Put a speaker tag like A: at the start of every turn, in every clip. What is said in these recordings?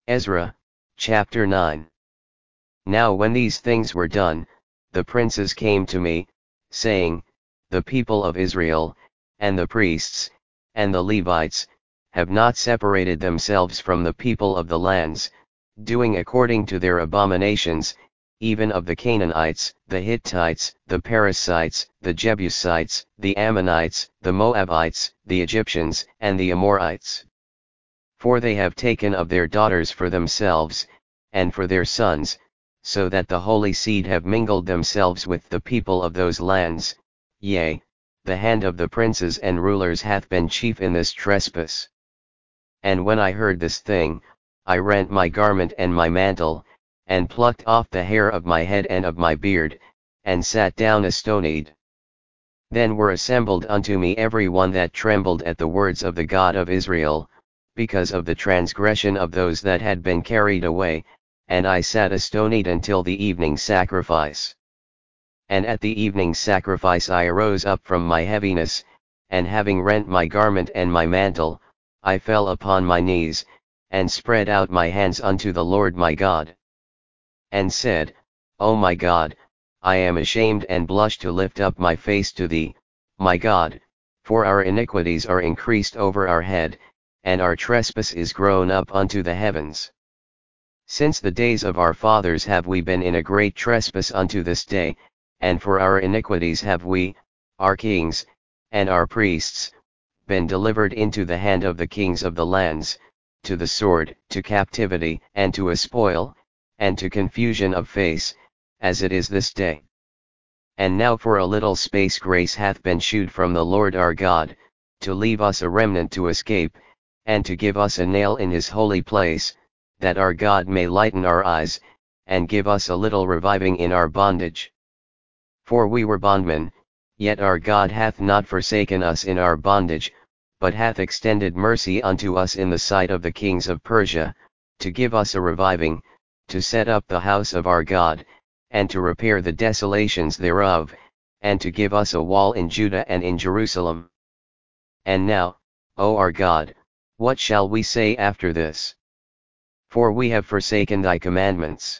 A: Ezra, chapter 9. Now when these things were done, the princes came to me, saying, The people of Israel, and the priests, and the Levites, have not separated themselves from the people of the lands, doing according to their abominations, even of the Canaanites, the Hittites, the Perizzites, the Jebusites, the Ammonites, the Moabites, the Egyptians, and the Amorites. For they have taken of their daughters for themselves, and for their sons, so that the holy seed have mingled themselves with the people of those lands, yea, the hand of the princes and rulers hath been chief in this trespass. And when I heard this thing, I rent my garment and my mantle, and plucked off the hair of my head and of my beard, and sat down astonied. Then were assembled unto me every one that trembled at the words of the God of Israel, because of the transgression of those that had been carried away, and I sat astonied until the evening sacrifice. And at the evening sacrifice I arose up from my heaviness, and having rent my garment and my mantle, I fell upon my knees, and spread out my hands unto the Lord my God. And said, O my God, I am ashamed and blush to lift up my face to thee, my God, for our iniquities are increased over our head, and our trespass is grown up unto the heavens. Since the days of our fathers have we been in a great trespass unto this day, and for our iniquities have we, our kings, and our priests, been delivered into the hand of the kings of the lands, to the sword, to captivity, and to a spoil, and to confusion of face, as it is this day. And now for a little space grace hath been shewed from the Lord our God, to leave us a remnant to escape, and to give us a nail in his holy place, that our God may lighten our eyes, and give us a little reviving in our bondage. For we were bondmen, yet our God hath not forsaken us in our bondage, but hath extended mercy unto us in the sight of the kings of Persia, to give us a reviving, to set up the house of our God, and to repair the desolations thereof, and to give us a wall in Judah and in Jerusalem. And now, O our God, what shall we say after this? For we have forsaken thy commandments,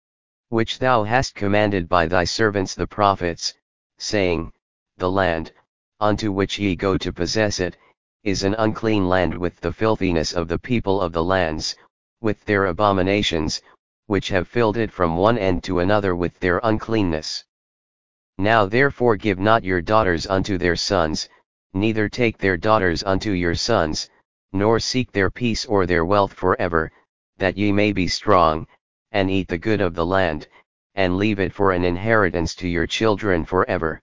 A: which thou hast commanded by thy servants the prophets, saying, The land, unto which ye go to possess it, is an unclean land with the filthiness of the people of the lands, with their abominations, which have filled it from one end to another with their uncleanness. Now therefore give not your daughters unto their sons, neither take their daughters unto your sons, nor seek their peace or their wealth forever, that ye may be strong, and eat the good of the land, and leave it for an inheritance to your children forever.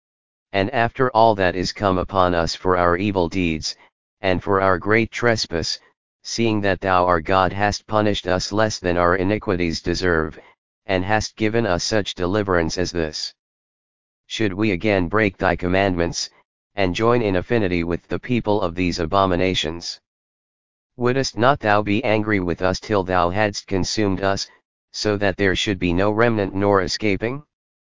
A: And after all that is come upon us for our evil deeds, and for our great trespass, seeing that thou our God hast punished us less than our iniquities deserve, and hast given us such deliverance as this, should we again break thy commandments, and join in affinity with the people of these abominations? Wouldest not thou be angry with us till thou hadst consumed us, so that there should be no remnant nor escaping?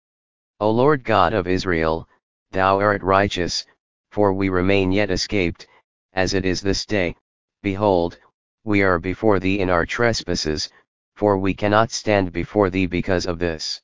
A: O Lord God of Israel, thou art righteous, for we remain yet escaped, as it is this day. Behold, we are before thee in our trespasses, for we cannot stand before thee because of this.